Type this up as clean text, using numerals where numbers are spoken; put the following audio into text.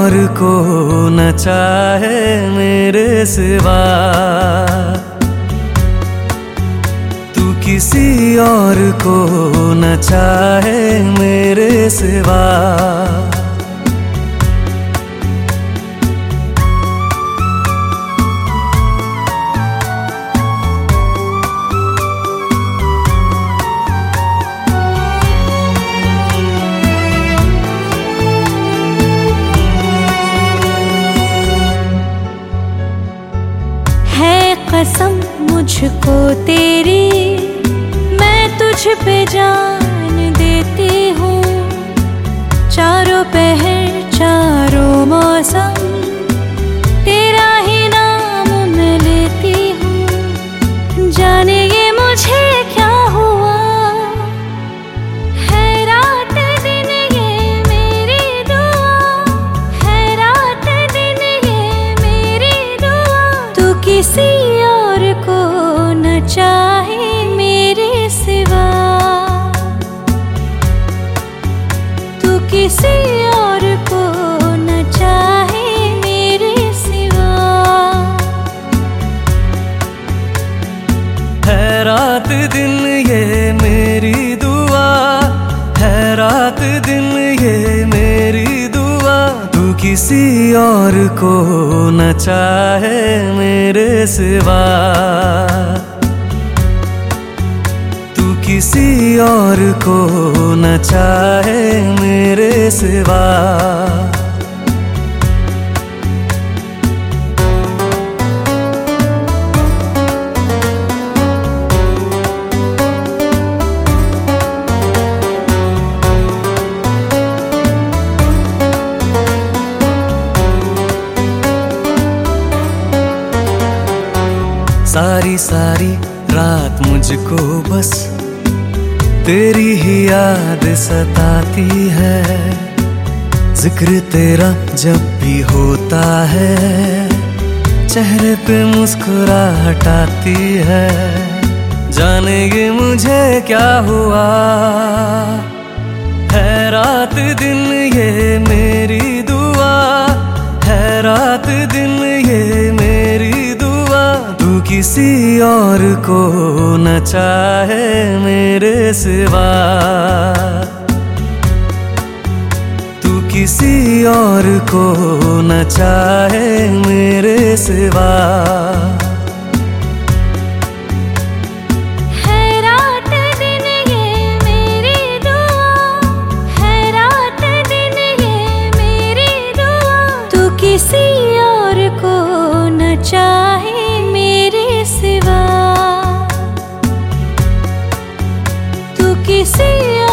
और को न चाहे मेरे सिवा, तू किसी और को न चाहे मेरे सिवा। कसम मुझको तेरी, मैं तुझ पे जान देती हूँ। चारों पहर चारों मौसम तेरा ही नाम मैं लेती हूँ। जाने ये मुझे क्या हुआ, है रात दिन ये मेरी दुआ, है रात दिन ये मेरी दुआ। तू किसी को न चाहे मेरे सिवा, तू किसी और को न चाहे मेरे सिवा। है रात दिन ये मेरी दुआ, है रात दिन ये मेरी दुआ। तू किसी और को न चाहे मेरे सिवा, तू किसी और को न चाहे मेरे सिवा। सारी सारी रात मुझको बस तेरी ही याद सताती है। जिक्र तेरा जब भी होता है, चेहरे पे मुस्कुराहट आती है। जाने ये मुझे क्या हुआ, है रात दिन ये मेरी दुआ, है रात दिन ये मेरी दुआ। तू किसी और को न चाहे मेरे सिवा, तू किसी और को न चाहे मेरे सिवा। किसी और को न चाहे मेरे सिवा, तू किसी